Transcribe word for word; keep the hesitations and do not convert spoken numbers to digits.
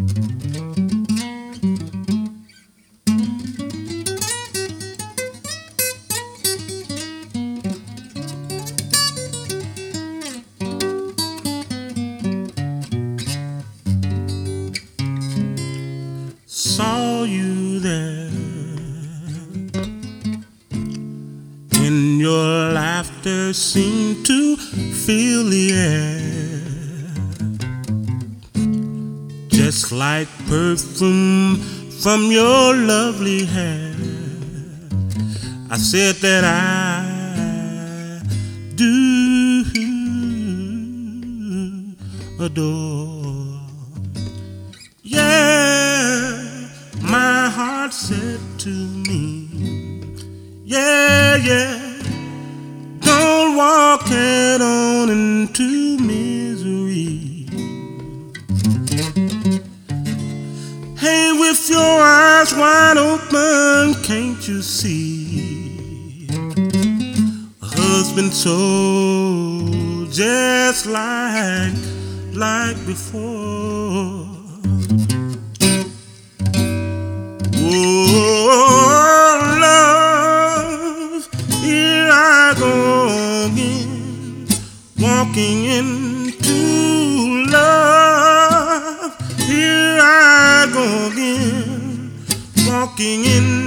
Saw you there, and your laughter seemed to fill the air, just like perfume from your lovely hair. I said that I do adore. Yeah, my heart said to me, yeah, yeah, don't walk head on into misery. Hey, with your eyes wide open, can't you see a husband so just like, like before? Oh, love, here I go again, walking into love. Here I go again, walking in